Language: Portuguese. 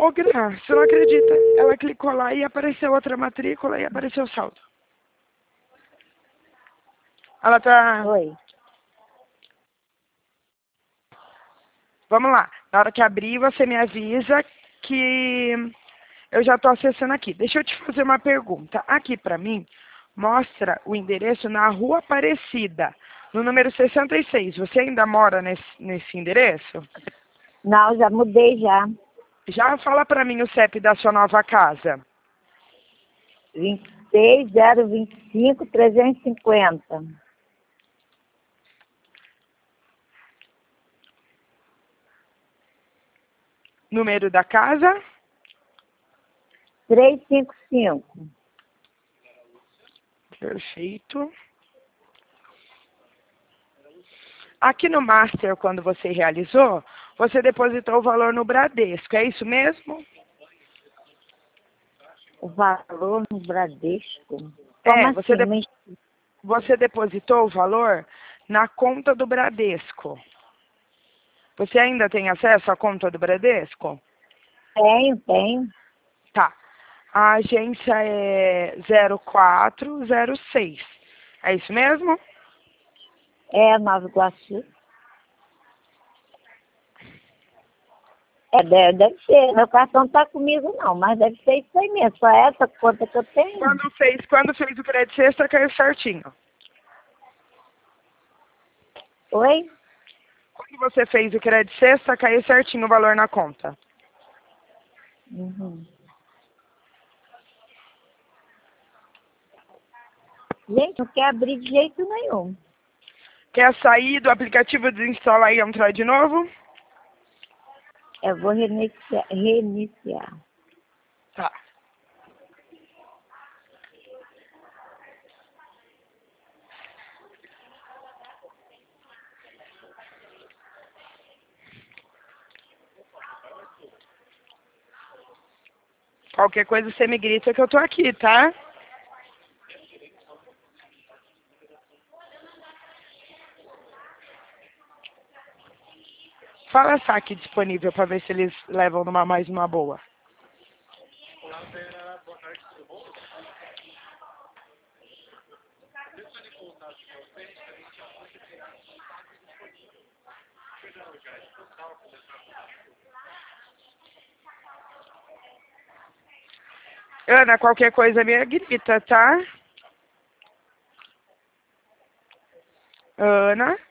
Ô, Gra, você não acredita? Ela clicou lá e apareceu outra matrícula e apareceu o saldo. Ela tá... Oi. Vamos lá. Na hora que abrir, você me avisa que eu já estou acessando aqui. Deixa eu te fazer uma pergunta. Aqui para mim, mostra o endereço na Rua Aparecida, no número 66. Você ainda mora nesse endereço? Não, já mudei já. Já fala para mim o CEP da sua nova casa. 26025-350. Número da casa? 355. Perfeito. Aqui no Master, quando você realizou, você depositou o valor no Bradesco, é isso mesmo? O valor no Bradesco? Como assim? Você depositou o valor na conta do Bradesco. Você ainda tem acesso à conta do Bradesco? Tenho. Tá. A agência é 0406. É isso mesmo? É, Nova Iguaçu. Deve ser. Meu cartão tá comigo não, mas deve ser isso aí mesmo. Só essa conta que eu tenho. Quando fez o crédito sexta, caiu certinho. Oi? Quando você fez o crédito sexta, caiu certinho o valor na conta. Uhum. Gente, não quer abrir de jeito nenhum. Quer sair do aplicativo, desinstalar e entrar de novo? Eu vou reiniciar. Tá. Qualquer coisa você me grita que eu tô aqui, tá? Fala saque disponível para ver se eles levam mais uma boa. Olá, Vera. Boa tarde, tudo bom? Deixa eu contar de vocês, a gente já pode ter saque disponível. Perdão, já, estava conversando comigo. Ana, qualquer coisa me grita, tá? Ana?